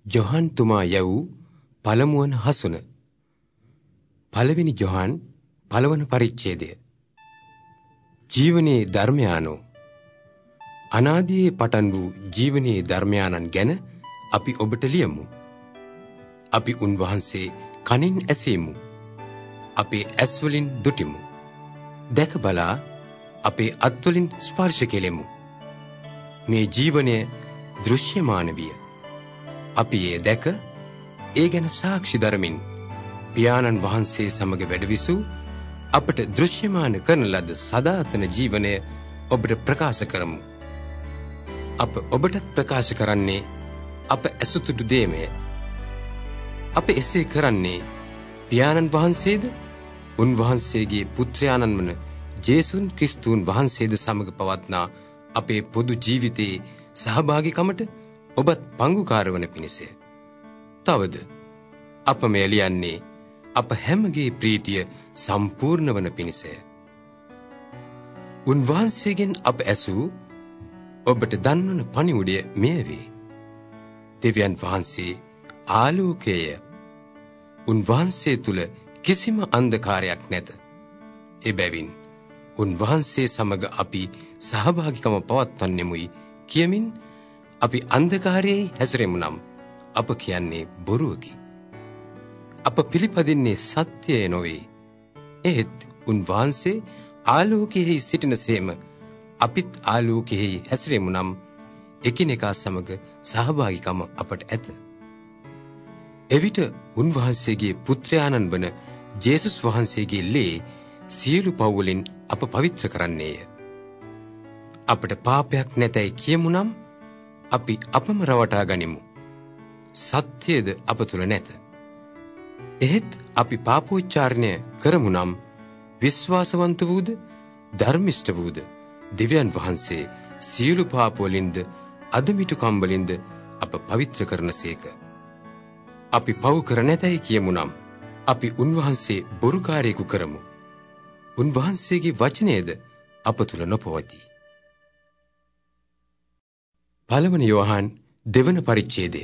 ජොහන් තුමා යවූ පළමුවන හසුන. පළවෙනි ජොහන් පළවන පරිච්ඡේදය. ජීවනයේ ධර්මයානෝ. අනාදියේ පටන් වූ ජීවනයේ ධර්මයානන් ගැන අපි ඔබට ලියමු. අපි උන්වහන්සේ කනින් ඇසීමු. අපේ ඇස්වලින් දුටිමු. දැක බලා අපේ අත්වලින් ස්පර්ශ කෙලෙමු. මේ ජීවනය දෘශ්‍යමාන විය. අපි ඒ දැක ඒ ගැන සාක්ෂි දරමින් පියාණන් වහන්සේ සමග වැඩවිසූ අපට දෘශ්‍යමාන කරන ලද සදාතන ජීවනය ඔබට ප්‍රකාශ කරමු. අප ඔබටත් ප්‍රකාශ කරන්නේ අප ඇසුතුඩු දේමය. අප එසේ කරන්නේ පියාණන් වහන්සේද උන්වහන්සේගේ පුත්‍රයාණන් වන ජේසුන් ක්‍රිස්තුන් වහන්සේද සමග පවත්නා අපේ පොදු ජීවිතයේ සහභාගිකමට ඔබත් පංගුකාර වන පිණිසය. තවද අප මෙය ලියන්නේ අප හැමගේ ප්‍රීතිය සම්පූර්ණ වන පිණිසය. උන්වහන්සේගෙන් අප ඇසූ ඔබට දන්වන පණිවුඩය මෙය වේ. දෙවියන් වහන්සේ ආලෝකයය. උන්වහන්සේ තුල කිසිම අන්ධකාරයක් නැත. එබැවින් උන්වහන්සේ සමග අපි සහභාගිකම පවත්වන්නෙමුයි කියමින් අපි අන්ධකාරයේ හැසිරෙමු නම් අප කියන්නේ බොරුවකි. අප පිළිපදින්නේ සත්‍යය නොවේ. එහෙත් උන්වහන්සේ ආලෝකයෙහි සිටිනසේම අපිත් ආලෝකයෙහි හැසිරෙමු නම් එකිනෙකා සමග සහභාගිකම අපට ඇත. එවිට උන්වහන්සේගේ පුත්‍රයාණන් වන ජේසුස් වහන්සේගේ ලේ සියලු පව් වලින් අප පවිත්‍ර කරන්නේය. අපට පාපයක් නැතයි කියමු නම් අපි අපම රවටා ගනිමු. සත්‍යයද අප තුල නැත. එහෙත් අපි පාපෝච්චාරණය කරමු නම් විශ්වාසවන්ත වූද ධර්මිෂ්ඨ වූද දෙවියන් වහන්සේ සියලු පාප වලින්ද අදමිටුකම් වලින්ද අප පවිත්‍ර කරනසේක. අපි පව් කර නැතයි කියමු නම් අපි උන්වහන්සේ බොරුකාරයෙකු කරමු. උන්වහන්සේගේ වචනයද අප තුල නොපවතී. පළවන යෝහන් දෙවන පරිච්ඡේදය.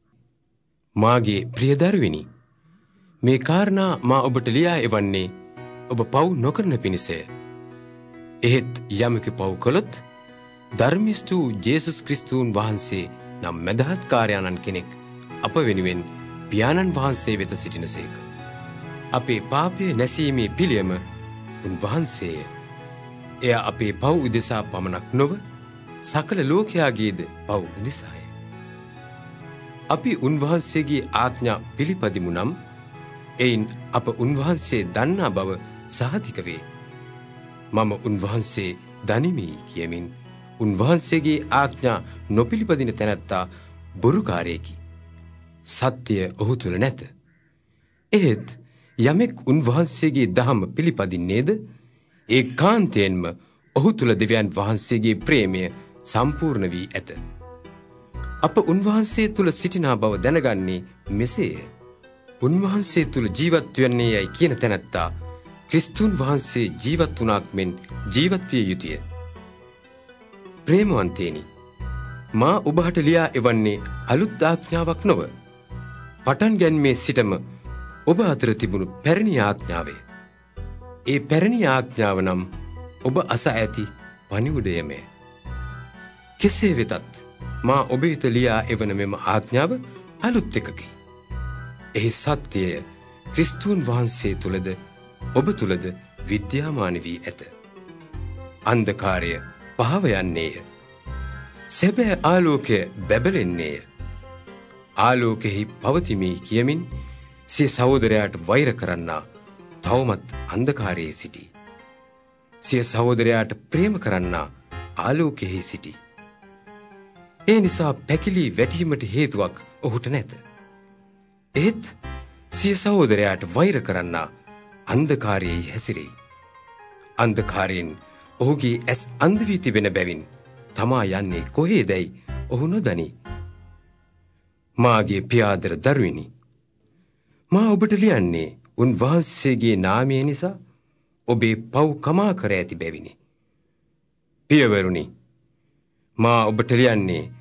මාගේ ප්‍රිය දරුවෙනි, මේ කාරණා මා ඔබට ලියා එවන්නේ ඔබ පව් නොකරන පිණිසය. එහෙත් යමෙකු පව් කළොත් ධර්මිෂ්ඨ වූ ජේසුස් ක්‍රිස්තුන් වහන්සේ නම් මැදහත් කාර්යානන් කෙනෙක් අප වෙනුවෙන් පියාණන් වහන්සේ වෙත සිටිනසේක. අපේ පාපය නැසීමේ පිළියම උන්වහන්සේය. එය අපේ පව් උදෙසා පමණක් නොව සකල ලෝකයාගේද පව් උදෙසාය. අපි උන්වහන්සේගේ ආඥා පිළිපදිමු නම් එයින් අප උන්වහන්සේ දන්නා බව සහතික වේ. මම උන්වහන්සේ දනිමි කියමින් උන්වහන්සේගේ ආඥා නොපිළිපදින තැනැත්තා බොරුකාරයෙකි. සත්‍යය ඔහු තුල නැත. එහෙත් යමෙක් උන්වහන්සේගේ දහම පිළිපදින්නේද ඒකාන්තයෙන්ම ඔහු තුල දෙවියන් වහන්සේගේ ප්‍රේමය සම්පූර්ණ වී ඇත. අප උන්වහන්සේ තුල සිටිනා බව දැනගන්නේ මෙසේය. උන්වහන්සේ තුල ජීවත් වන්නේ යයි කියන තැනැත්තා ක්‍රිස්තුන් වහන්සේ ජීවත් වුණාක් මෙන් ජීවත් විය යුතුය. ප්‍රේමවන්තේනි, මා ඔබට ලියා එවන්නේ අලුත් ආඥාවක් නොව පටන් ගැනීමේ සිටම ඔබ අතර තිබුණු පැරණි ආඥාවය. ඒ පැරණි ආඥාව නම් ඔබ අසා ඇති පණිවුඩයමය. කෙසේ වෙතත් මා ඔබ වෙත ලියා එවන මෙම ආඥාව අලුත් එකකි. එහි සත්‍යය ක්‍රිස්තුන් වහන්සේ තුලද ඔබ තුලද විද්‍යාමාන වී ඇත. අන්ධකාරය පහව යන්නේය. සැබෑ ආලෝකය බැබලෙන්නේය. ආලෝකෙහි පවතිමි කියමින් සිය සහෝදරයාට වෛර කරන්නා තවමත් අන්ධකාරයේ සිටී. සිය සහෝදරයාට ප්‍රේම කරන්නා ආලෝකෙහි සිටී. ඒ නිසා පැකිලී වැටීමට හේතුවක් ඔහුට නැත. එහෙත් සිය සහෝදරයාට වෛර කරන්නා අන්ධකාරයේ හැසිරෙයි. අන්ධකාරයෙන් ඔහුගේ ඇස් අන්ධ වී තිබෙන බැවින් තමා යන්නේ කොහේදැයි ඔහු නොදනී. මාගේ පියාදර දරුවෙනි, මා ඔබට ලියන්නේ උන්වහන්සේගේ නාමය නිසා ඔබේ පව් කමා කර ඇති බැවිනි. පියවරුනි, මා ඔබට ලියන්නේ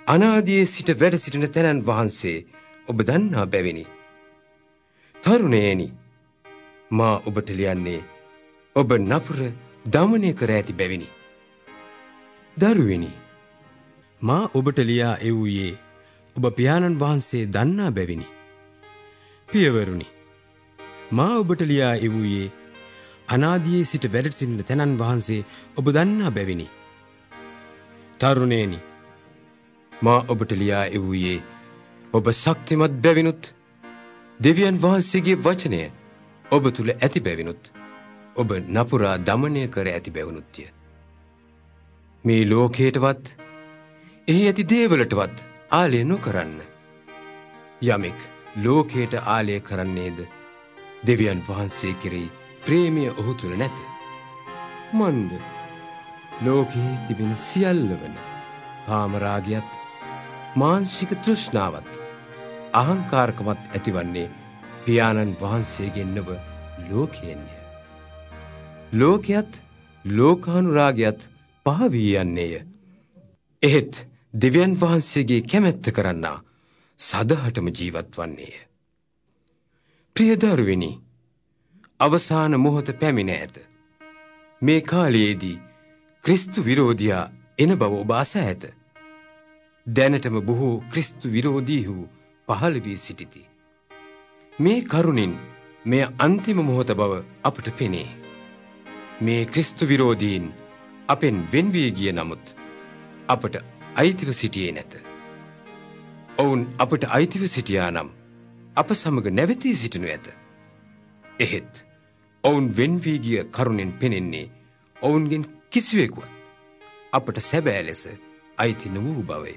අනාදියේ සිට වැඩ සිටින තැනන් වහන්සේ ඔබ දන්නා බැවිනි. තරුණයනි, මා ඔබට ලියන්නේ ඔබ නපුර දමනය කර ඇති බැවිනි. දරුවෙනි, මා ඔබට ලියා එව්වේ ඔබ පියාණන් වහන්සේ දන්නා බැවිනි. පියවරුනි, මා ඔබට ලියා එව්වේ අනාදියේ සිට වැඩ සිටින තැනන් වහන්සේ ඔබ දන්නා බැවිනි. තරුණේනි, මා ඔබට ලියා එව්වේ ඔබ ශක්තිමත් බැවිනුත්, දෙවියන් වහන්සේගේ වචනය ඔබ තුල ඇති බැවිනුත්, ඔබ නපුරා දමනය කර ඇති බැවිනුත්ය. මේ ලෝකයටවත් එහි ඇති දේවලටවත් ආලය නොකරන්න. යමෙක් ලෝකයට ආලය කරන්නේද දෙවියන් වහන්සේ කෙරෙහි ප්‍රේමය ඔහු තුල නැත. මන්ද ලෝකයේ තිබෙන සියල්ල වන කාමරාගයත්, මානසික තෘෂ්ණාවත්, අහංකාරකමත් ඇතිවන්නේ පියාණන් වහන්සේගෙන් නොව ලෝකයෙන්ය. ලෝකයත් ලෝකානුරාගයත් පහ වී යන්නේය. එහෙත් දෙවියන් වහන්සේගේ කැමැත්ත කරන්නා සදහටම ජීවත් වන්නේය. ප්‍රිය දරුවෙනි, අවසාන මොහොත පැමිණ ඇත. මේ කාලයේදී ක්‍රිස්තු විරෝධියා එන බව ඔබ අසා ඇත. දැනටම බොහෝ ක්‍රිස්තු විරෝධීහු පහළ වී සිටිති. මේ කරුණින් මේ අන්තිම මොහොත බව අපට පෙනේ. මේ ක්‍රිස්තු විරෝධීන් අපෙන් වෙන් වී ගිය නමුත් අපට අයිතිව සිටියේ නැත. ඔවුන් අපට අයිතිව සිටියා නම් අප සමග නැවතී සිටිනු ඇත. එහෙත් ඔවුන් වෙන් වී ගිය කරුණෙන් පෙනෙන්නේ ඔවුන්ගෙන් කිසිවෙකුවත් අපට සැබෑ ලෙස අයිති නොවූ බවය.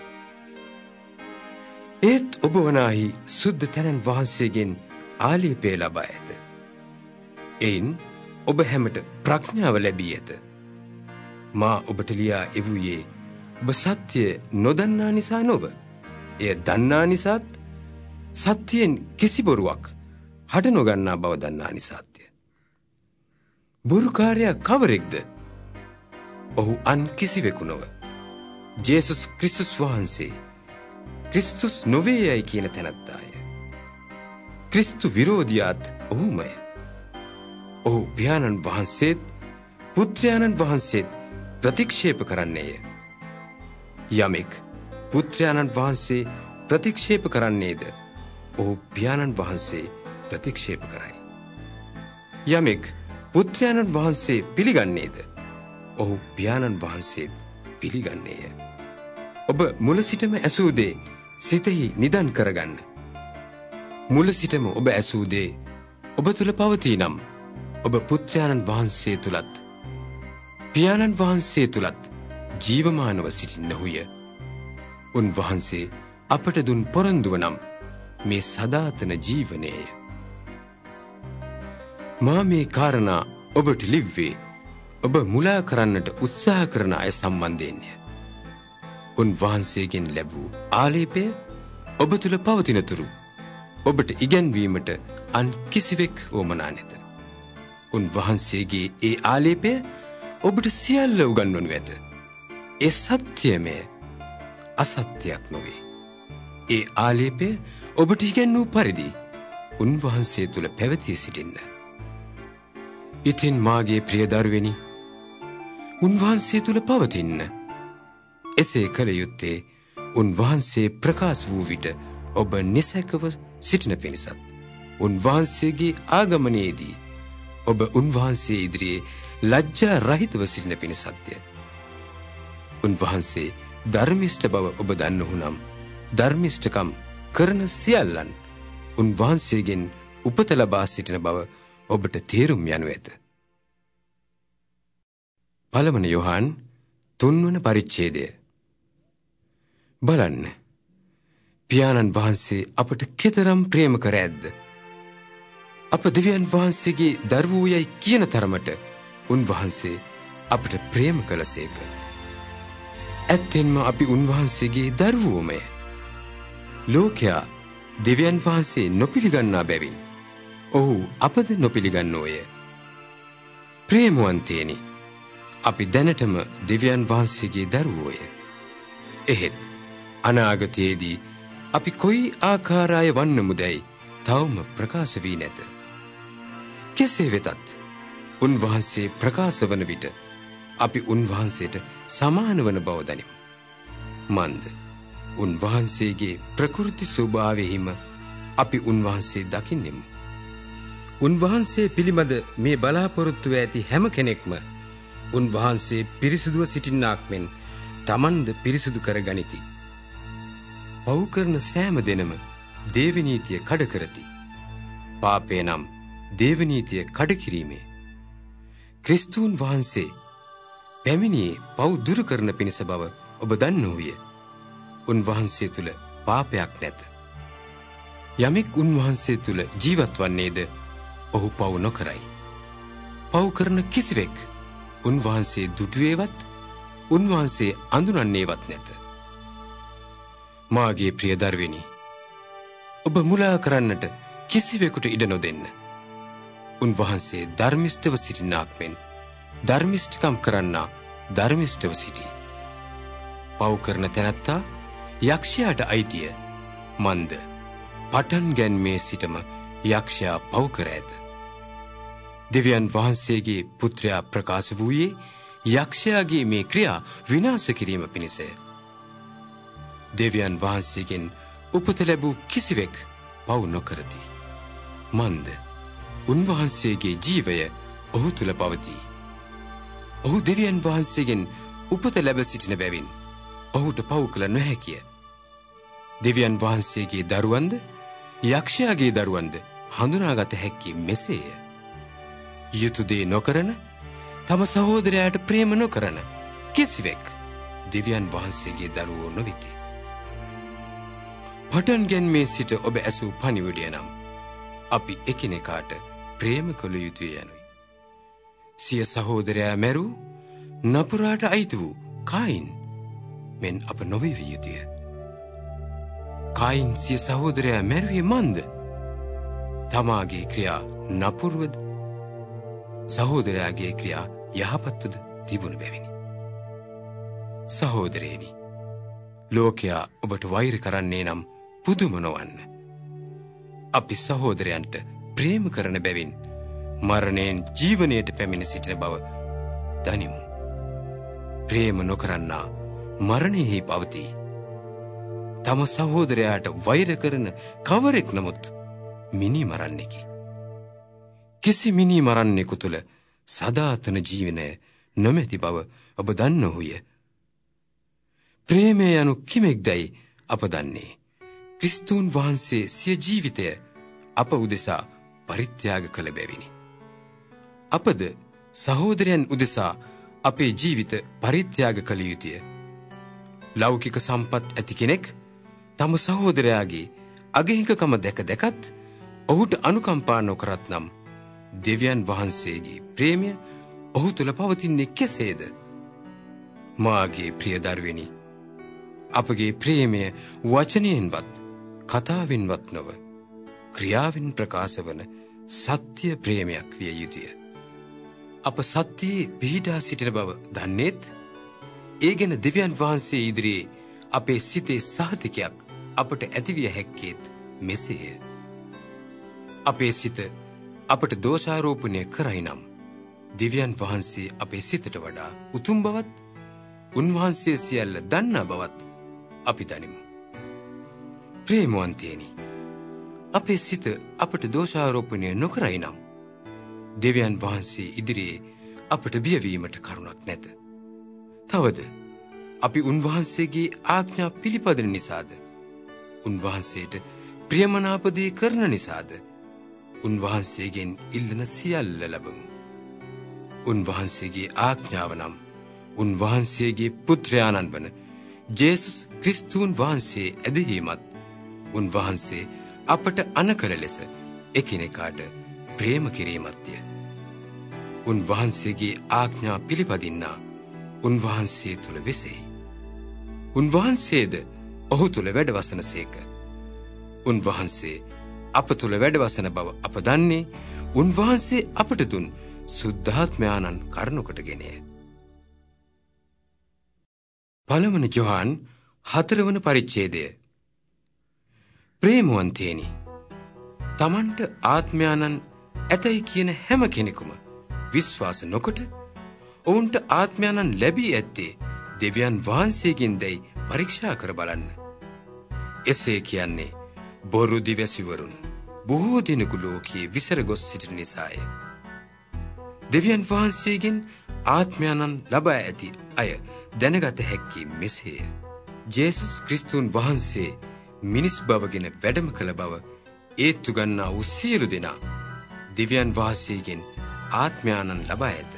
ඒත් ඔබ වනාහි සුද්ධ තැනන් වහන්සේගෙන් ආලේපය ලබා ඇත. එයින් ඔබ හැමට ප්‍රඥාව ලැබී ඇත. මා ඔබට ලියා එව්වේ ඔබ සත්‍ය නොදන්නා නිසා නොව, එය දන්නා නිසාත්, සත්‍යයෙන් කිසි බොරුවක් හට නොගන්නා බව දන්නා නිසාත්ය. බොරුකාරයා කවරෙක්ද? ඔහු අන් කිසිවෙකු නොව, ජේසුස් ක්‍රිස්තුස් වහන්සේ. ක්‍රිස්තුස් නොවේ යයි කියන තැනැත්තාය. ක්‍රිස්තු විරෝධියාත් ඔහුමය. ඔහු පියාණන් වහන්සේත් පුත්‍රයාණන් වහන්සේත් ප්‍රතික්ෂේප කරන්නේය. යමෙක් පුත්‍රයාණන් වහන්සේ ප්‍රතික්ෂේප කරන්නේද ඔහු පියාණන් වහන්සේ ප්‍රතික්ෂේප කරයි. යමෙක් පුත්‍රයාණන් වහන්සේ පිළිගන්නේද ඔහු පියාණන් වහන්සේත් පිළිගන්නේය. ඔබ මුල සිටම ඇසූ දේ සිතෙහි නිදන් කරගන්න. මුල සිටම ඔබ ඇසූ දේ ඔබ තුල පවතී නම් ඔබ පුත්‍රයාණන් වහන්සේ තුලත් පියාණන් වහන්සේ තුලත් ජීවමානව සිටින්නහුය. උන්වහන්සේ අපට දුන් පොරොන්දුව නම් මේ සදාතන ජීවනයය. මා මේ කාරණා ඔබට ලිව්වේ ඔබ මුලා කරන්නට උත්සාහ කරන අය සම්බන්ධයෙන්ය. උන්වහන්සේගෙන් ලැබූ ආලේපය ඔබ තුල පවතිනතුරු ඔබට ඉගැන්වීමට අන් කිසිවෙක් වමනා නැත. උන්වහන්සේගේ ඒ ආලේපය ඔබට සියල්ල උගන්වනු ඇත. ඒ සත්‍යමය, අසත්‍යයක් නොවේ. ඒ ආලේපය ඔබට ඉගැන්වූ පරිදි උන්වහන්සේ තුල පැවතී සිටින්න. ඉතින් මාගේ ප්‍රිය දරුවෙනි, උන්වහන්සේ තුල පවතින්න. එසේ කළ යුත්තේ උන්වහන්සේ ප්‍රකාශ වූ විට ඔබ නිසැකව සිටින පිණිසත්, උන්වහන්සේගේ ආගමනයේදී ඔබ උන්වහන්සේ ඉදිරියේ ලැජ්ජා රහිතව සිටින පිණිසත්ය. උන්වහන්සේ ධර්මිෂ්ඨ බව ඔබ දන්නහු නම් ධර්මිෂ්ඨකම් කරන සියල්ලන් උන්වහන්සේගෙන් උපත ලබා සිටින බව ඔබට තේරුම් යනු ඇත. පළවන යොහාන් 3 වන පරිච්ඡේදය. බලන්න, පියාණන් වහන්සේ අපට කෙතරම් ප්‍රේම කර ඇද්ද? අප දෙවියන් වහන්සේගේ දරුවෝ යයි කියන තරමට උන්වහන්සේ අපට ප්‍රේම කළසේක. ඇත්තෙන්ම අපි උන්වහන්සේගේ දරුවෝමය. ලෝකයා දෙවියන් වහන්සේ නොපිළිගන්නා බැවින් ඔහු අපද නොපිළිගන්නෝය. ප්‍රේමවන්තේනි, අපි දැනටම දෙවියන් වහන්සේගේ දරුවෝය. එහෙත් අනාගතයේදී අපි කොයි ආකාරය වන්නමුදැයි තවම ප්‍රකාශ වී නැත. කෙසේ වෙතත් උන්වහන්සේ ප්‍රකාශ වන විට අපි උන්වහන්සේට සමාන වන බව දනිමු. මන්ද උන්වහන්සේගේ ප්‍රකෘති ස්වභාවයෙහිම අපි උන්වහන්සේ දකින්නෙමු. උන්වහන්සේ පිළිබඳ මේ බලාපොරොත්තුව ඇති හැම කෙනෙක්ම උන්වහන්සේ පිරිසුදුව සිටින්නාක් මෙන් තමන්ද පිරිසුදු කර ගනිති. පව් කරන සෑම දෙනම දේවනීතිය කඩ කරති. පාපය නම් දේවනීතිය කඩ කිරීමේ. ක්‍රිස්තුන් වහන්සේ පැමිණියේ පව් දුරු කරන පිණිස බව ඔබ දන්නෝවිය. උන්වහන්සේ තුල පාපයක් නැත. යමෙක් උන්වහන්සේ තුල ජීවත් වන්නේද ඔහු පව් නොකරයි. පව් කරන කිසිවෙක් උන්වහන්සේ දුටුවේවත් උන්වහන්සේ අඳුනන්නේවත් නැත. මාගේ ප්‍රිය දරුවෙනි, ඔබ මුලා කරන්නට කිසිවෙකුට ඉඩ නොදෙන්න. උන්වහන්සේ ධර්මිෂ්ඨව සිටිනාක් මෙන් ධර්මිෂ්ඨකම් කරන්නා ධර්මිෂ්ඨව සිටී. පව් කරන තැනැත්තා යක්ෂයාට අයිතිය. මන්ද පටන් ගැන්මේ සිටම යක්ෂයා පව් කර ඇත. දෙවියන් වහන්සේගේ පුත්‍රයා ප්‍රකාශ වූයේ යක්ෂයාගේ මේ ක්‍රියා විනාශ කිරීම පිණිසය. දෙවියන් වහන්සේගෙන් උපත ලැබූ කිසිවෙක් පව් නොකරති. මන්ද උන්වහන්සේගේ ජීවය ඔහු තුල පවතී. ඔහු දෙවියන් වහන්සේගෙන් උපත ලැබ සිටින බැවින් ඔහුට පව් කළ නොහැකිය. දෙවියන් වහන්සේගේ දරුවන්ද යක්ෂයාගේ දරුවන්ද හඳුනාගත හැක්කේ මෙසේය. යුතු දේ නොකරන, තම සහෝදරයාට ප්‍රේම නොකරන කිසිවෙක් දෙවියන් වහන්සේගේ දරුවෝ නොවෙති. පටන් ගැන්මේ සිට ඔබ ඇසූ පණිවිඩය නම් අපි එකිනෙකාට ප්‍රේම කළ යුතුය යනුයි. සිය සහෝදරයා මැරූ නපුරාට අයිති වූ කායින් මෙන් අප නොවිය යුතුය. කායින් සිය සහෝදරයා මැරුවේ මන්ද? තමාගේ ක්‍රියා නපුරුවද සහෝදරයාගේ ක්‍රියා යහපත්වද තිබුණු බැවිනි. සහෝදරේනි, ලෝකයා ඔබට වෛර කරන්නේ නම් පුදුම නොවන්න. අපි සහෝදරයන්ට ප්‍රේම කරන බැවින් මරණයෙන් ජීවනයට පැමිණ සිටින බව දනිමු. ප්‍රේම නොකරන්නා මරණයෙහි පවතී. තම සහෝදරයාට වෛර කරන කවරෙක් නමුත් මිනී මරන්නෙකි. කිසි මිනී මරන්නෙකු තුළ සදාතන ජීවනය නොමැති බව ඔබ දන්නෝහුය. ප්‍රේමය යනු කිමෙක්දැයි අප දන්නේ ක්‍රිස්තුන් වහන්සේ සිය ජීවිතය අප උදෙසා පරිත්‍යාග කළ බැවිනි. අපද සහෝදරයන් උදෙසා අපේ ජීවිත පරිත්‍යාග කළ යුතුය. ලෞකික සම්පත් ඇති කෙනෙක් තම සහෝදරයාගේ අගහිඟකම දැක දැකත් ඔහුට අනුකම්පා නොකරත් නම් දෙවියන් වහන්සේගේ ප්‍රේමය ඔහු තුළ පවතින්නේ කෙසේද? මාගේ ප්‍රිය දරුවෙනි, අපගේ ප්‍රේමය වචනයෙන්වත් කතාවෙන්වත් නොව ක්‍රියාවෙන් ප්‍රකාශ වන සත්‍ය ප්‍රේමයක් විය යුතුය. අප සත්‍යයේ පිහිටා සිටින බව දන්නේත් ඒ ගැන දෙවියන් වහන්සේ ඉදිරියේ අපේ සිතේ සහතිකයක් අපට ඇතිවිය හැක්කේත් මෙසේය. අපේ සිත අපට දෝෂාරෝපණය කරයි නම් දෙවියන් වහන්සේ අපේ සිතට වඩා උතුම් බවත් උන්වහන්සේ සියල්ල දන්නා බවත් අපි දනිමු. ප්‍රේමවන්තයනි, අපේ සිත අපට දෝෂාරෝපණය නොකරයි නම් දෙවියන් වහන්සේ ඉදිරියේ අපට බියවීමට කරුණක් නැත. තවද අපි උන්වහන්සේගේ ආඥා පිළිපදින නිසාද, උන්වහන්සේට ප්‍රියමනාප දේ කරන නිසාද උන්වහන්සේගෙන් ඉල්ලන සියල්ල ලබමු. උන්වහන්සේගේ ආඥාව නම් උන්වහන්සේගේ පුත්‍රයාණන් වන ජේසුස් ක්‍රිස්තුන් වහන්සේ ඇදහීමත් උන්වහන්සේ අපට අනකල ලෙස එකිනෙකාට ප්‍රේම කිරීමත්ය. උන්වහන්සේගේ ආඥා පිළිපදින්නා උන්වහන්සේ තුළ වෙසෙයි. උන්වහන්සේද ඔහු තුළ වැඩවසන සේක. උන්වහන්සේ අප තුළ වැඩවසන බව අප දන්නේ උන්වහන්සේ අපට දුන් සුද්ධාත්මයාණන් කරුණකට ගෙනය. පළවන ජොහාන් 4වන පරිච්ඡේදය. ප්‍රේමවන්තේනි, තමන්ට ආත්මයානන් ඇතයි කියන හැම කෙනෙකුම විශ්වාස නොකොට ඔවුන්ට ආත්මයානන් ලැබී ඇත්තේ දෙවියන් වහන්සේගෙන් දැයි පරීක්ෂා කර බලන්න. එසේ කියන්නේ බොරු දිවැසිවරුන් බොහෝ දෙනෙකු ලෝකයේ විසර ගොස් සිටින නිසාය. දෙවියන් වහන්සේගෙන් ආත්මයානන් ලබා ඇති අය දැනගත හැක්කේ මෙසේය. ජේසුස් ක්‍රිස්තුන් වහන්සේ මිනිස් බවගෙන වැඩම කළ බව ඒත්තු ගන්නා වූ සියලු දෙනා දෙවියන් වහන්සේගෙන් ආත්මයානන් ලබා ඇත.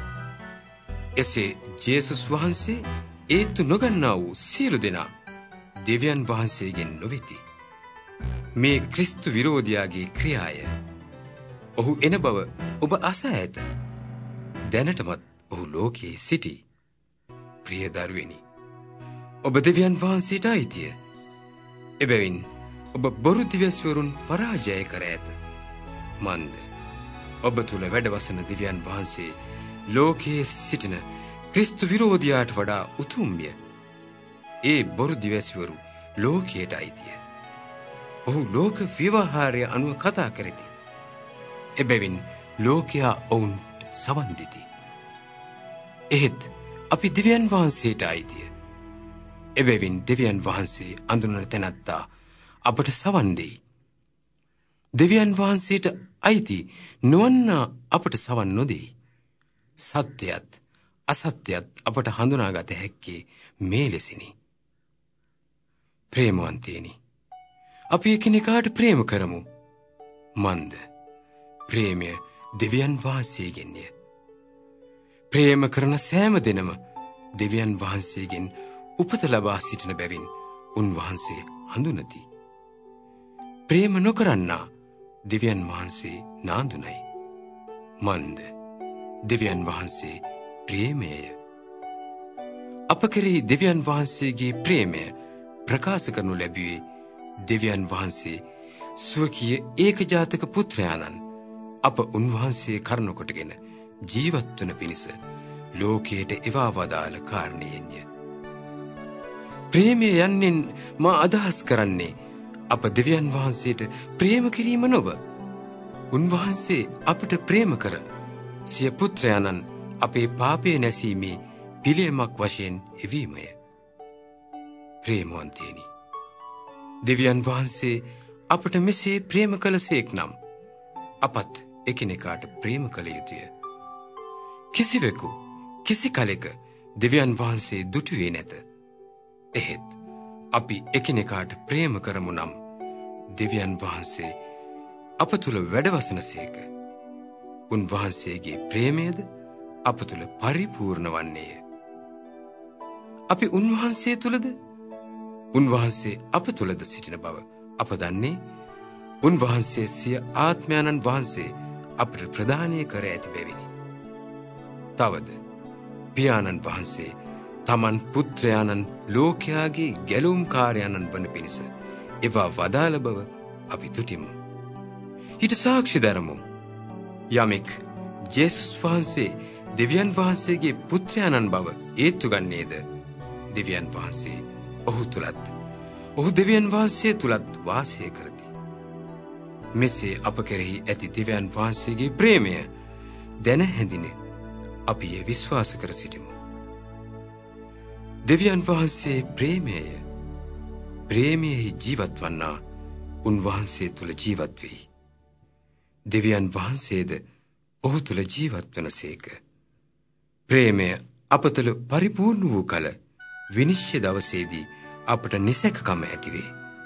එසේ ජේසුස් වහන්සේ ඒත්තු නොගන්නා වූ සියලු දෙනා දෙවියන් වහන්සේගෙන් නොවෙති. මේ ක්‍රිස්තු විරෝධයාගේ ක්‍රියාය. ඔහු එන බව ඔබ අසා ඇත. දැනටමත් ඔහු ලෝකයේ සිටී. ප්‍රිය දරුවනි, ඔබ දෙවියන් වහන්සේට අයිතිය. එබැවින් ඔබ බොරු දිවැසිවරුන් පරාජය කර ඇත. මන්ද ඔබ තුල වැඩවසන දෙවියන් වහන්සේ ලෝකයේ සිටින ක්‍රිස්තු විරෝධයාට වඩා උතුම්ය. ඒ බොරු දිවැසිවරු ලෝකයට අයිතිය. ඔහු ලෝක ව්‍යවහාරය අනුව කතා කරති. එබැවින් ලෝකයා ඔවුන්ට සවන් දෙති. එහෙත් අපි දෙවියන් වහන්සේට අයිතිය. එබැවින් දෙවියන් වහන්සේ අඳුනන තැනැත්තා අපට සවන් දෙයි. දෙවියන් වහන්සේට අයිති නොවන්නා අපට සවන් නොදෙයි. සත්‍යයත් අසත්‍යයත් අපට හඳුනාගත හැක්කේ මේ ලෙසිනි. ප්‍රේමවන්තේනි, අපි එකිනෙකාට ප්‍රේම කරමු. මන්ද ප්‍රේමය දෙවියන් වහන්සේගෙන්ය. ප්‍රේම කරන සෑම දෙනම දෙවියන් වහන්සේගෙන් උපත ලබා සිටින බැවින් උන්වහන්සේ හඳුනති. ප්‍රේම නොකරන්නා දෙවියන් වහන්සේ නාඳුනයි. මන්ද දෙවියන් වහන්සේ ප්‍රේමයය. අප කෙරෙහි දෙවියන් වහන්සේගේ ප්‍රේමය ප්‍රකාශ කරනු ලැබුවේ දෙවියන් වහන්සේ ස්වකීය ඒකජාතක පුත්‍රයාණන් අප උන්වහන්සේ කරුණු කොටගෙන ජීවත් වන පිණිස ලෝකයට එවා වදාළ කාරණයෙන්ය. ප්‍රේමය යන්නෙන් මා අදහස් කරන්නේ අප දෙවියන් වහන්සේට ප්‍රේම කිරීම නොව, උන්වහන්සේ අපට ප්‍රේම කර සිය පුත්‍රයාණන් අපේ පාපය නැසීමේ පිළියමක් වශයෙන් එවීමය. ප්‍රේමවන්තේනි, දෙවියන් වහන්සේ අපට මෙසේ ප්‍රේම කළසේක් නම් අපත් එකිනෙකාට ප්‍රේම කළ යුතුය. කිසිවෙකු කිසි කලෙක දෙවියන් වහන්සේ දුටුවේ නැත. එහෙත් අපි එකිනෙකාට ප්‍රේම කරමු නම් දෙවියන් වහන්සේ අප තුළ වැඩවසනසේක. උන්වහන්සේගේ ප්‍රේමයද අප තුළ පරිපූර්ණ වන්නේය. අපි උන්වහන්සේ තුළද, උන්වහන්සේ අප තුළද සිටින බව අප දන්නේ උන්වහන්සේ සිය ආත්මයාණන් වහන්සේ අපට ප්‍රදානය කර ඇති බැවිනි. තවද පියාණන් වහන්සේ තමන් පුත්‍රයාණන් ලෝකයාගේ ගැලුම්කාරයාණන් වන පිණිස එවා වදාළ බව අපි තුටිමු. ඊට සාක්ෂි දරමු. යමෙක් ජේසුස් වහන්සේ දෙවියන් වහන්සේගේ පුත්‍රයාණන් බව ඒත්තු ගන්නේද, දෙවියන් වහන්සේ ඔහු තුලත්, ඔහු දෙවියන් වහන්සේ තුලත් වාසය කරති. මෙසේ අප කෙරෙහි ඇති දෙවියන් වහන්සේගේ ප්‍රේමය දැන හැඳින අපි එය විශ්වාස කර සිටිමු. දෙවියන් වහන්සේ ප්‍රේමයය. ප්‍රේමයෙහි ජීවත් වන්නා උන්වහන්සේ තුල ජීවත් වෙයි. දෙවියන් වහන්සේද ඔහු තුල ජීවත් වනසේක. ප්‍රේමය අප තුළ පරිපූර්ණ වූ කල විනිශ්චය දවසේදී අපට නිසැකකම ඇතිවේ.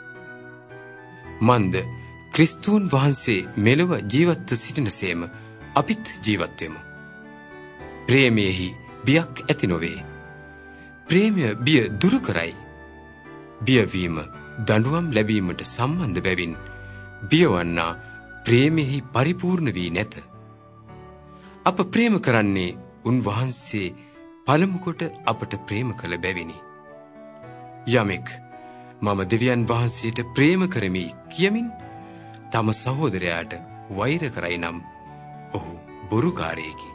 මන්ද ක්‍රිස්තුන් වහන්සේ මෙලොව ජීවත්ව සිටිනසේම අපිත් ජීවත් වෙමු. ප්‍රේමයෙහි බියක් ඇති නොවේ. ප්‍රේමය බිය දුරු කරයි. බියවීම දඬුවම් ලැබීමට සම්බන්ධ බැවින් බියවන්නා ප්‍රේමයෙහි පරිපූර්ණ වී නැත. අප ප්‍රේම කරන්නේ උන්වහන්සේ පළමු කොට අපට ප්‍රේම කළ බැවිනි. යමෙක් මම දෙවියන් වහන්සේට ප්‍රේම කරමි කියමින් තම සහෝදරයාට වෛර කරයි නම් ඔහු බොරුකාරයෙකි.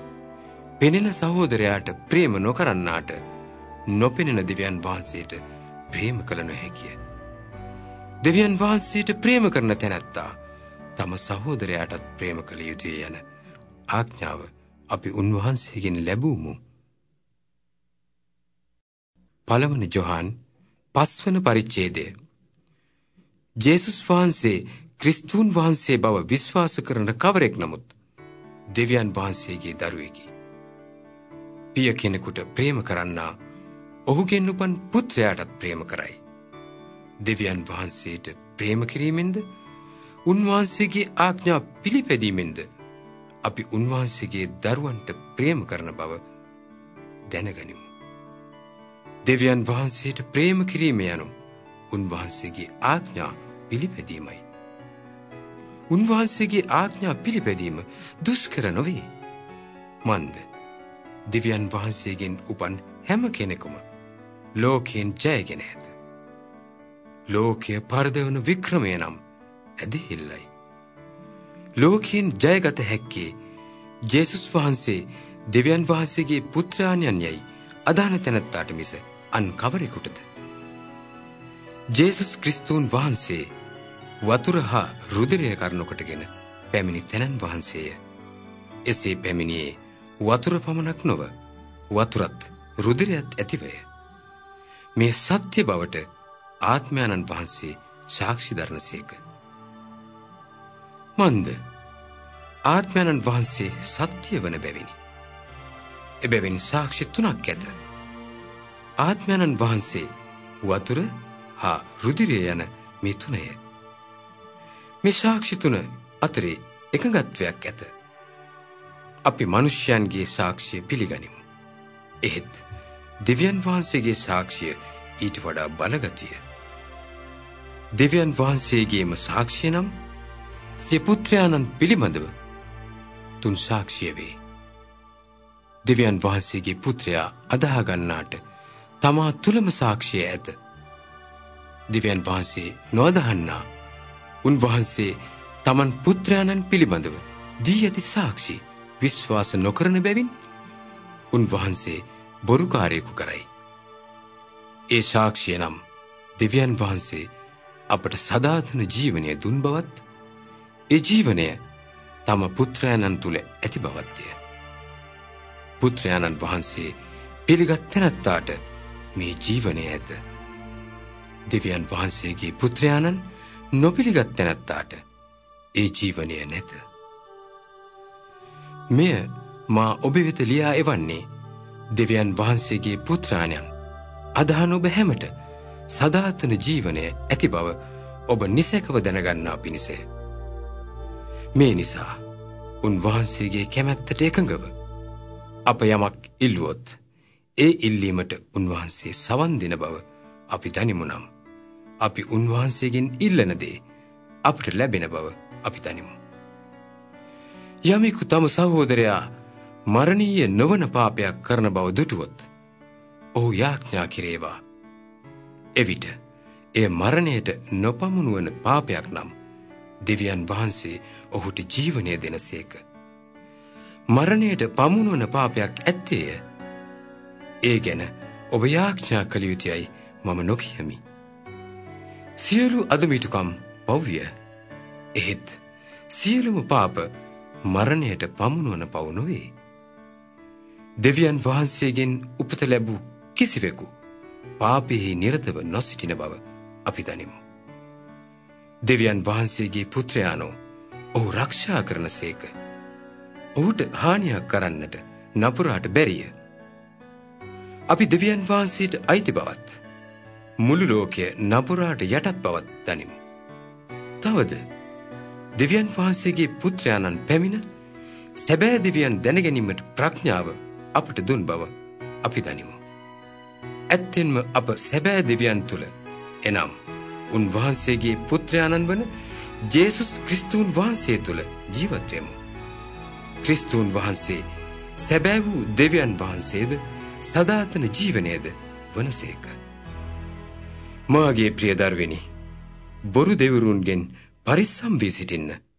පෙනෙන සහෝදරයාට ප්‍රේම නොකරන්නාට නොපෙනෙන දෙවියන් වහන්සේට ප්‍රේම කළ නොහැකිය. දෙවියන් වහන්සේට ප්‍රේම කරන තැනැත්තා තම සහෝදරයාටත් ප්‍රේම කළ යුතුය යන ආඥාව අපි උන්වහන්සේගෙන් ලැබුමු. පළවන ජොහාන් 5 වන පරිච්ඡේදය. ජේසුස් වහන්සේ ක්‍රිස්තුන් වහන්සේ බව විශ්වාස කරන කවරෙක් නමුත් දෙවියන් වහන්සේගේ දරුවෙකි. පිය කෙනෙකුට ප්‍රේම කරන්නා ඔහුගෙන් උපන් පුත්‍රයාටත් ප්‍රේම කරයි. දෙවියන් වහන්සේට ප්‍රේම කිරීමෙන්ද උන්වහන්සේගේ ආඥා පිළිපැදීමෙන්ද අපි උන්වහන්සේගේ දරුවන්ට ප්‍රේම කරන බව දැනගනිමු. දෙවියන් වහන්සේට ප්‍රේම කිරීම යනු උන්වහන්සේගේ ආඥා පිළිපැදීමයි. උන්වහන්සේගේ ආඥා පිළිපැදීම දුෂ්කර නොවේ. මන්ද දෙවියන් වහන්සේගෙන් උපන් හැම කෙනෙකුම ලෝකයෙන් ජයගෙන ඇත. ලෝකය පරදවන වික්‍රමය නම් ඇදහිල්ලයි. ලෝකයෙන් ජයගත හැක්කේ ජේසුස් වහන්සේ දෙවියන් වහන්සේගේ පුත්‍රයාණන් යයි අදහන තැනැත්තාට මිස අන් කවරෙකුටද? ජේසුස් ක්‍රිස්තුන් වහන්සේ වතුර හා රුධිරය කරුණකොටගෙන පැමිණි තැනන් වහන්සේය. එසේ පැමිණියේ වතුර පමණක් නොව වතුරත් රුධිරයත් ඇතිවය. මේ සත්‍ය බවට ආත්මයන්න් වහන්සේ සාක්ෂි දරනසේක. මන්ද ආත්මයන්න් වහන්සේ සත්‍ය වන බැවිනි. එබැවින් සාක්ෂි 3ක් ඇත. ආත්මයන්න් වහන්සේ වතුර හා රුධිරය යන මේ තුනය. මේ සාක්ෂි 3 අතරේ එකඟත්වයක් ඇත. අපි මනුෂ්‍යයන්ගේ සාක්ෂිය පිළිගනිමු. එහෙත් දෙවියන් වහන්සේගේ සාක්ෂිය ඊට වඩා බලගතිය. දෙවියන් වහන්සේගේම සාක්ෂිය නම් සිය පුත්‍රයාණන් පිළිබඳව 3 සාක්ෂිය වේ. දෙවියන් වහන්සේගේ පුත්‍රයා අදහා ගන්නාට තමා තුලම සාක්ෂිය ඇත. දෙවියන් වහන්සේ නොඅදහන්නා උන්වහන්සේ තමන් පුත්‍රයාණන් පිළිබඳව දී ඇති සාක්ෂි විශ්වාස නොකරන බැවින් උන්වහන්සේ බොරුකාරයෙකු කරයි. ඒ සාක්ෂිය නම් දෙවියන් වහන්සේ අපට සදාතන ජීවනය දුන් බවත් ඒ ජීවනය තම පුත්‍රයාණන් තුල ඇති බවත්ය. පුත්‍රයාණන් වහන්සේ පිළිගත් තැනැත්තාට මේ ජීවනය ඇත. දෙවියන් වහන්සේගේ පුත්‍රයාණන් නොපිළිගත් තැනැත්තාට ඒ ජීවනය නැත. මෙය මා ඔබ වෙත ලියා එවන්නේ දෙවියන් වහන්සේගේ පුත්‍රයාණන් අදහන ඔබ හැමට සදාතන ජීවනය ඇති බව ඔබ නිසැකව දැනගන්නා පිණිසය. මේ නිසා උන්වහන්සේගේ කැමැත්තට එකඟව අප යමක් ඉල්ලුවොත් ඒ ඉල්ලීමට උන්වහන්සේ සවන් දෙන බව අපි දනිමු නම් අපි උන්වහන්සේගෙන් ඉල්ලන දේ අපට ලැබෙන බව අපි දනිමු. යමෙකු තම සහෝදරයා මරණීය නොවන පාපයක් කරන බව දුටුවොත් ඔහු යාඥා කෙරේවා. එවිට එය මරණයට නොපමුණුවන පාපයක් නම් දෙවියන් වහන්සේ ඔහුට ජීවනය දෙනසේක. මරණයට පමුණුවන පාපයක් ඇත්තේය. ඒ ගැන ඔබ යාඥා කළ යුතුයයි මම නොකියමි. සියලු අදමිටුකම් පව්විය. එහෙත් සියලුම පාප මරණයට පමුණුවන පව් නොවේ. දෙවියන් වහන්සේගෙන් උපත ලැබූ කිසිවෙකු පාපයෙහි නිරතව නොසිටින බව අපි දනිමු. දෙවියන් වහන්සේගේ පුත්‍රයාණෝ ඔහු රක්ෂා කරනසේක. ඔහුට හානියක් කරන්නට නපුරාට බැරිය. අපි දෙවියන් වහන්සේට අයිති බවත් මුළු ලෝකය නපුරාට යටත් බවත් දනිමු. තවද දෙවියන් වහන්සේගේ පුත්‍රයාණන් පැමිණ සැබෑ දෙවියන් දැනගැනීමට ප්‍රඥාව අපට දුන් බව අපි දනිමු. ඇත්තෙන්ම අප සැබෑ දෙවියන් තුල එනම් උන්වහන්සේගේ පුත්‍රයාණන් වන ජේසුස් ක්‍රිස්තුන් වහන්සේ තුල ජීවත් වෙමු. ක්‍රිස්තුන් වහන්සේ සැබෑ වූ දෙවියන් වහන්සේද සදාතන ජීවනයේද වනසේක. මාගේ ප්‍රිය දරුවනි, බොරු දෙවිවරුන්ගෙන් පරිස්සම් වී සිටින්න.